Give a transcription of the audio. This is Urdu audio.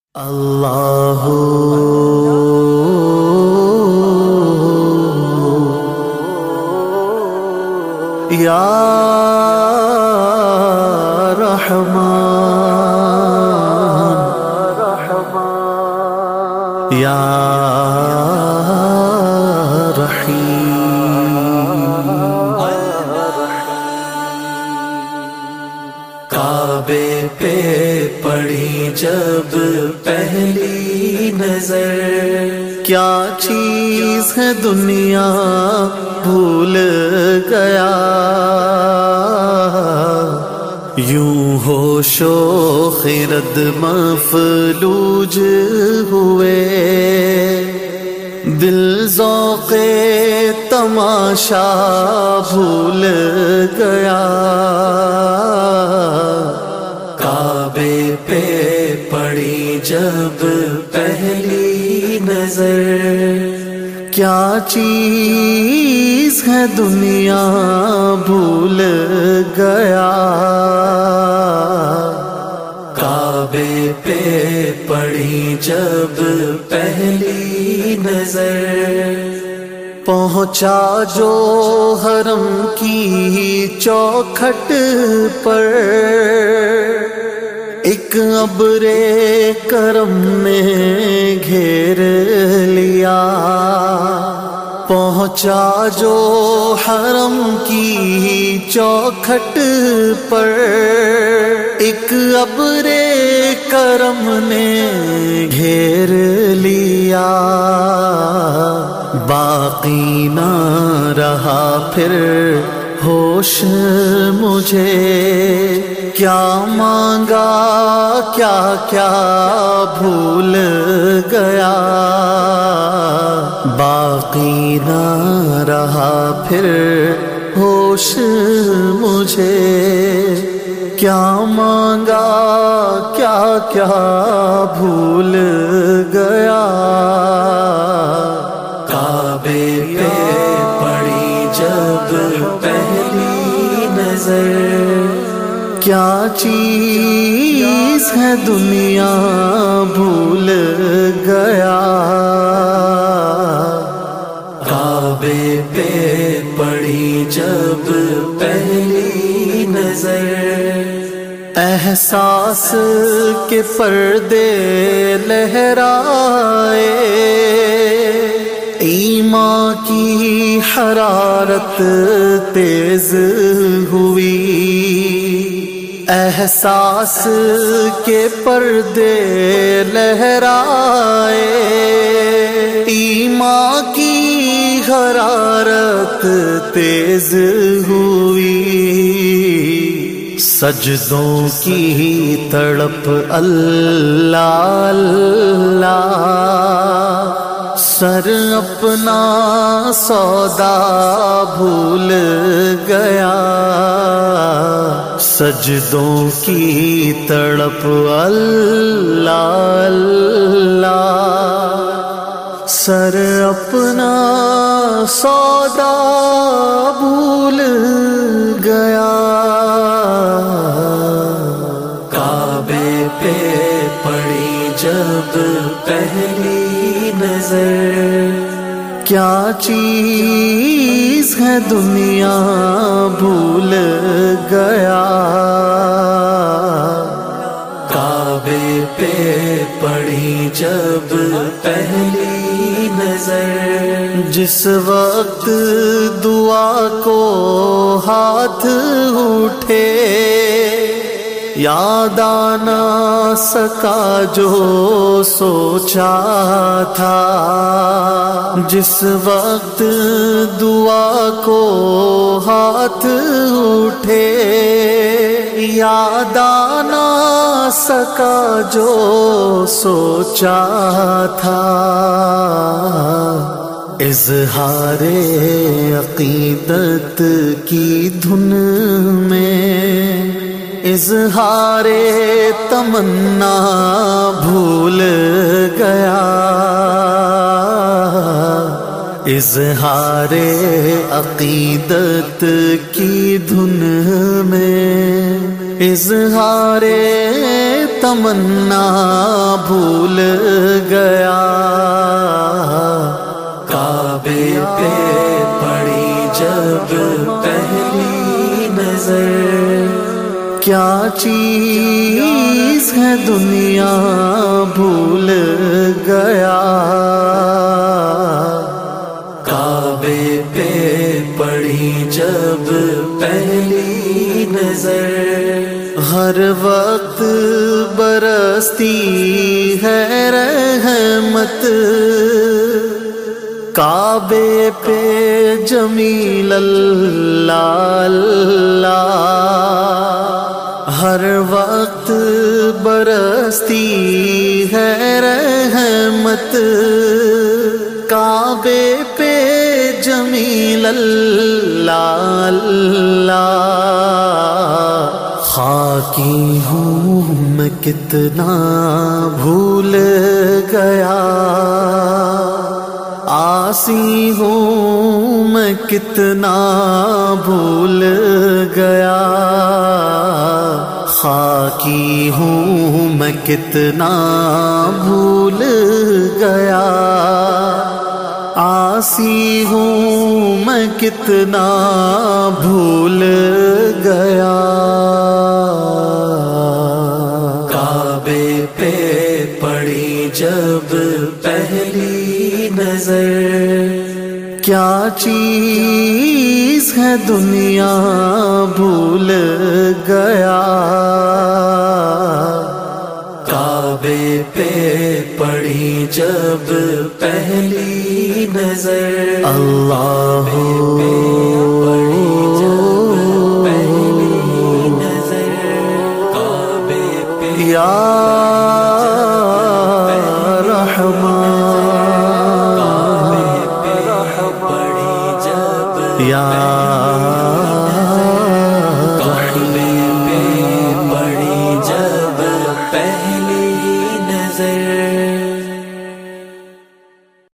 اللہ یا رحمان یا رحیم، کعبے پہ پڑی جب پہلی نظر، کیا چیز ہے دنیا بھول گیا، یوں ہوش و خرد مفلوج ہوئے، دل ذوق تماشا بھول گیا، کعبے پہ پڑی جب پہلی نظر، کیا چیز ہے دنیا بھول گیا، کعبے پہ پڑی جب پہلی نظر، پہنچا جو حرم کی چوکھٹ پر، ایک ابر کرم نے گھیر لیا، پہنچا جو حرم کی چوکھٹ پر، ایک ابر کرم نے گھیر لیا، باقی نہ رہا پھر ہوش مجھے، کیا مانگا کیا کیا بھول گیا، باقی نہ رہا پھر ہوش مجھے، کیا مانگا کیا کیا بھول گیا، کعبے پہ پڑی جب پہلی نظر، کیا چیز ہے دنیا بھول گیا، کعبے پہ پڑی جب پہلی نظر، احساس کے پردے لہرائے، ایمان کی حرارت تیز ہوئی، احساس کے پردے لہرائے، ایمان کی حرارت تیز ہوئی، سجدوں کی تڑپ اللہ اللہ، سر اپنا سودا بھول گیا، سجدوں کی تڑپ اللہ اللہ، سر اپنا سودا بھول گیا، کعبے پہ پڑی جب پہلی نظر، کیا چیز ہے دنیا بھول گیا، کعبے پہ پڑی جب پہلی نظر، جس وقت دعا کو ہاتھ اٹھے، یاد آنا سکا جو سوچا تھا، جس وقت دعا کو ہاتھ اٹھے، یاد آنا سکا جو سوچا تھا، اظہار عقیدت کی دھن میں، اظہار تمنا بھول گیا، اظہار عقیدت کی دھن میں اظہار تمنا بھول گیا، کعبے پہ پڑی جب پہلی نظر، کیا چیز ہے دنیا بھول گیا، کعبے پہ پڑی جب پہلی نظر، ہر وقت برستی ہے رحمت، کعبے پہ جمیل اللہ اللہ، ہر وقت برستی ہے رحمت، کعبے پہ جمیل اللہ اللہ، خاکی ہوں میں کتنا بھول گیا، آسی ہوں میں کتنا بھول گیا، خاکی ہوں میں کتنا بھول گیا، آسی ہوں میں کتنا بھول گیا، کعبے پہ پڑی جب پہلی نظر، کیا چیز ہے دنیا بھول گیا، کعبے پہ پڑی جب پہلی نظر، اللہ پڑی جب پہلی نظر، کعبے پہ یا رحمان، پڑی جب یا